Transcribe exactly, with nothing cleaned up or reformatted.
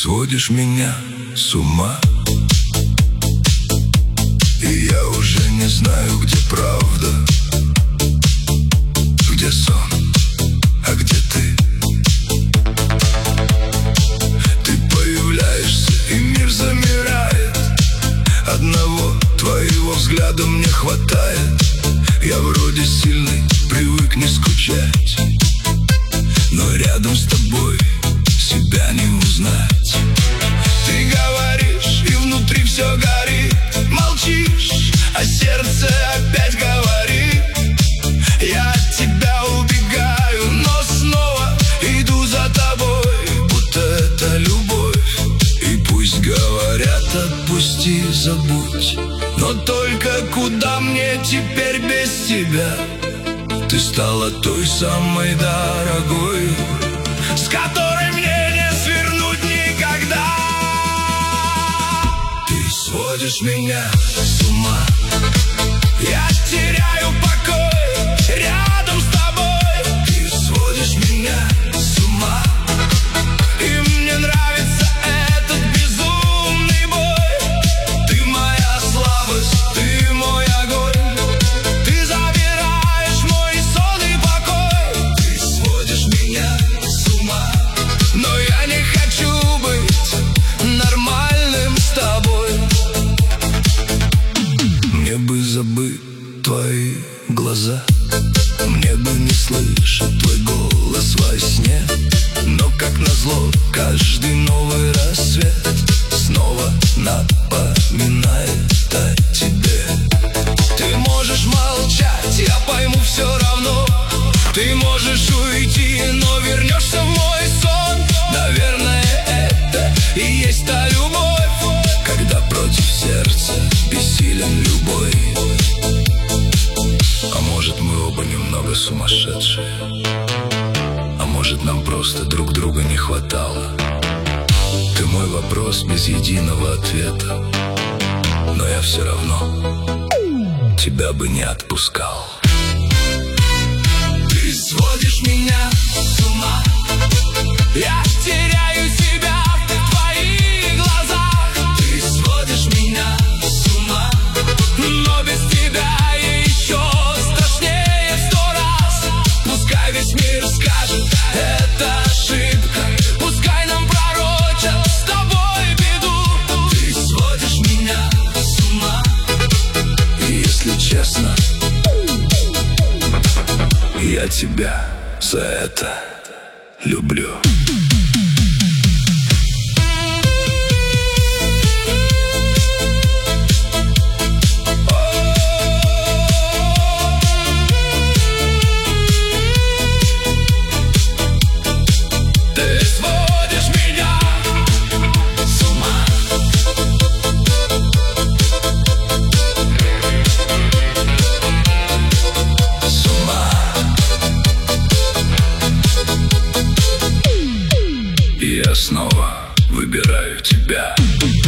сводишь меня с ума, и я уже не знаю, где правда, где сон, а где ты. Ты появляешься, и мир замирает. Одного твоего взгляда мне хватает. Я вроде сильный, привык не скучать, но рядом с тобой себя не узнать. Ты говоришь, и внутри все горит. Молчишь, а сердце опять говорит. Я от тебя убегаю, но снова иду за тобой, будто это любовь. И пусть говорят, отпусти, забудь, но только куда мне теперь без тебя? Ты стала той самой дорогой, с которой мне не свернуть никогда. Ты сводишь меня с ума, я теряю покой рядом с тобой. Ты сводишь меня с ума, и мне нравится этот безумный бой. Ты моя слабость, ты мой огонь, ты забираешь мой сон и покой. Ты сводишь меня с ума, но я не хочу быть нормальным с тобой. Мне бы забыть твои глаза, мне бы не слышать твой голос во сне, но как назло каждый новый рассвет снова напоминает о тебе. Ты можешь молчать, я пойму все равно. Ты можешь уйти, но вернешься в мой сон. Наверное, это и есть та любовь, когда против сердца бессилен любой. А может, мы оба немного сумасшедшие, а может, нам просто друг друга не хватало. Ты мой вопрос без единого ответа, но я все равно тебя бы не отпускал. Ты сводишь меня с ума, я теряю себя в твоих глазах. Ты сводишь меня с ума, но без тебя я еще страшнее в сто раз. Пускай весь мир скажет, это ошибка, пускай нам пророчат с тобой беду. Ты сводишь меня с ума, и если честно, я тебя за это люблю. Ты сводишь меня с ума, с ума. И я снова выбираю тебя.